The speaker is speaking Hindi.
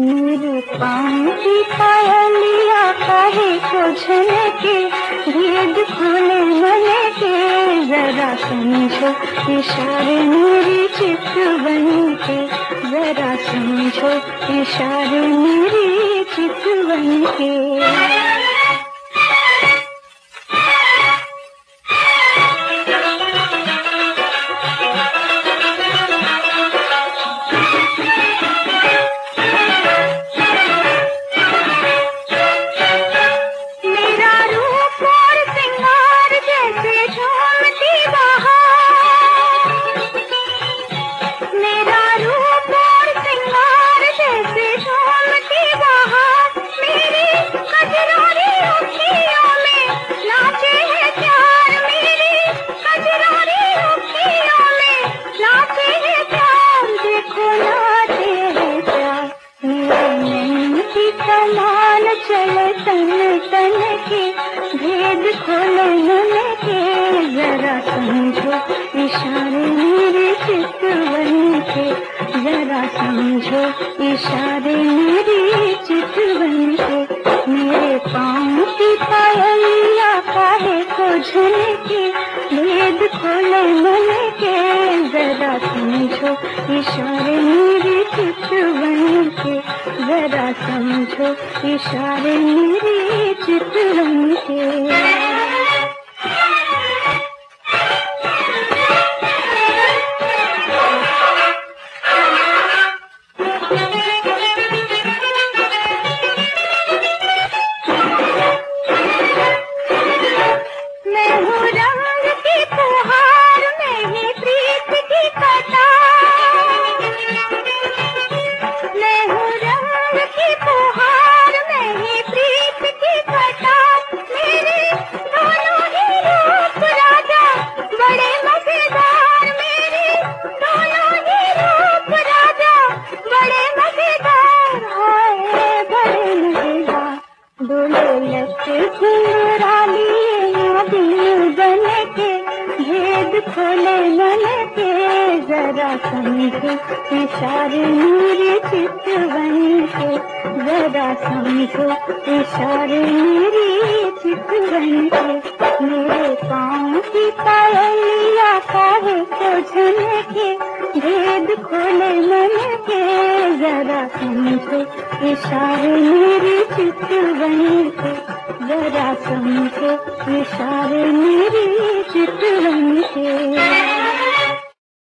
मेरे पाँव की पायलिया काहे को झनके, भेद खोले मन के जरा समझो इशारे मेरे चित बन के, जरा समझो इशारे मेरे चित बन के। कमान चले तन तन के, भेद खोले मन के जरा समझो इशारे मेरे चित बन के, जरा समझो इशारे मेरे चित बन के। मेरे पाँव की पायलिया काहे को झनके, भेद खोले मन के जरा समझो इशारे मेरे चित बन के, जरा समझो इशारे मेरे चित बन के। मैं हूँ रंग की फुहार में ही प्रीत की कटार, मैं हूँ रंग की फुहार में ही प्रीत की कटार। मेरे दोनों ही रूप राजा बड़े मजेदार, मेरे दोनों ही रूप राजा बड़े मजेदार, हाय बड़े मजेदार। बोले लग घुंघरा लिए दिल बन के, भेद खोले मन के जरा समझो इशारे मेरे चित बन के, जरा समझो इशारे मेरे चित बन के। मेरे पाँव की पायलिया काहे को झनके, भेद खोले मन के जरा समझो इशारे मेरे चित बन के, जरा समझो इशारे मेरे चित बन के।